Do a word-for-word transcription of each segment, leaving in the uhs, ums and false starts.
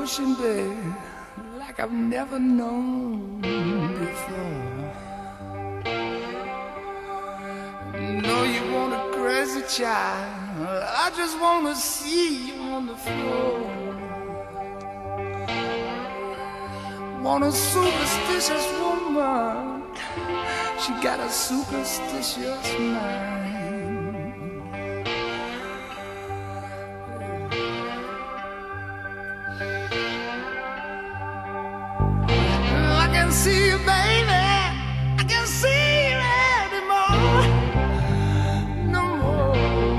emotion, babe, like I've never known before. No, you want a crazy child, I just want to see you on the floor. Want a superstitious woman, she got a superstitious mind. I can see you, baby, I can see you anymore. No more.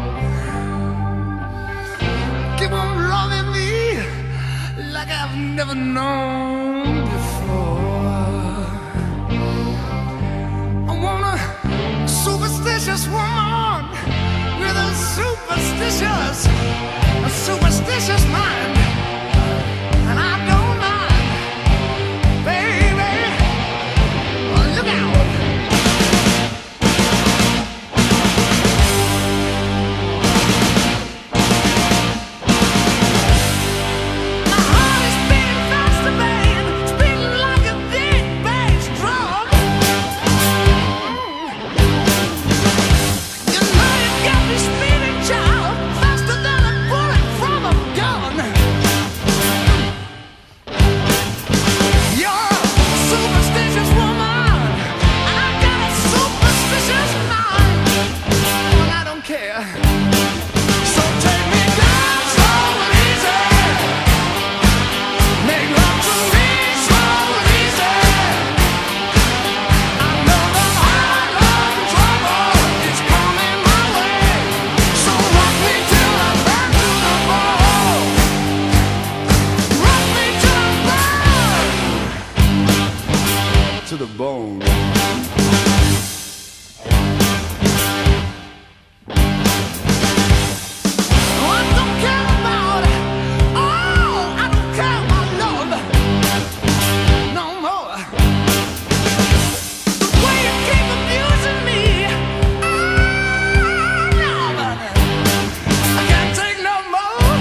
Keep on loving me like I've never known before. I want a superstitious woman with a superstitious, a superstitious mind. And I don't mind, baby. Oh, look out. My heart is beating faster, babe. It's beating like a big bass drum. You know you got me speeding, child, faster than a bullet from a gun. You're a superstitious woman, and I got a superstitious mind. Well, I don't care. So take me down slow and easy. Make love to me slow and easy. I know that high love and trouble is coming my way. So rock me till I burn to the bone. Rock me till I burn to the bone. I don't care about it. Oh, I don't care about love no more. The way you keep abusing me, oh, no, I can't take no more.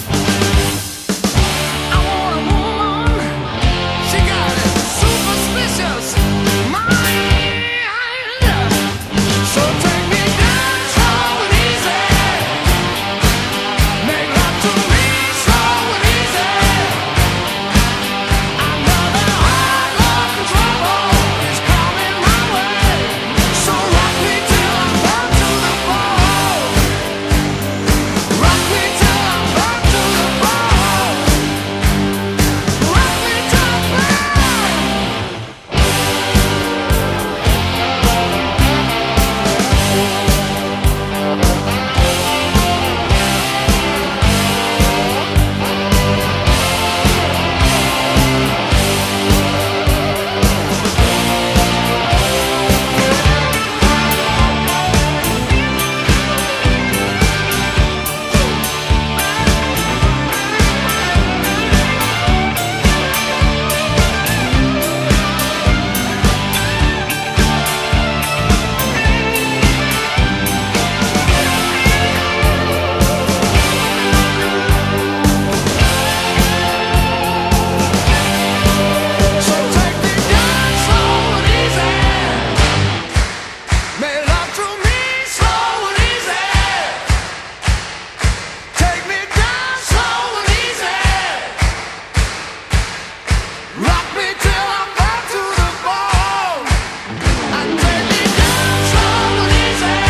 I want a woman, she got a superstitious mind. So take me down slow and easy. Make love to me slow and easy. I know that hard love and trouble is coming my way. So rock me till I burn to the bone. Rock me till I burn to the bone. Rock me till I So take me down slow and easy. Make love to me slow and easy. Take me down slow and easy. Rock me till I burn to the bone. And take me down slow and easy.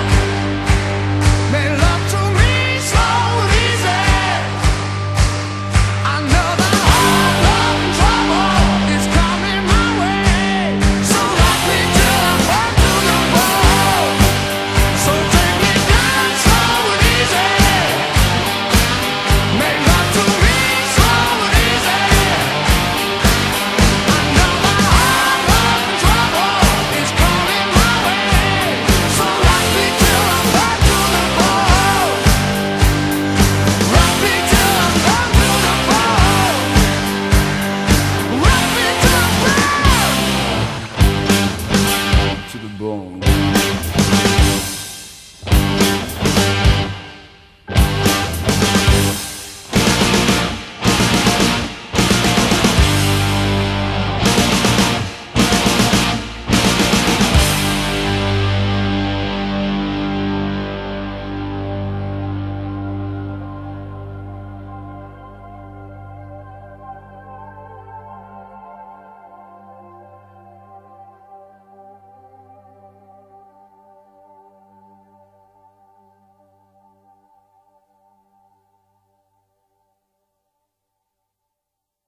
Make love to me slow and easy. I know that hard love and trouble is coming my way. So rock me till I burn to the bone. So take me down slow and easy. Make love to me slow and easy. I know that hard love and trouble is coming my way. So rock me till I burn to the bone. Rock me till I burn to the bone. Rock me till I burn to the bone.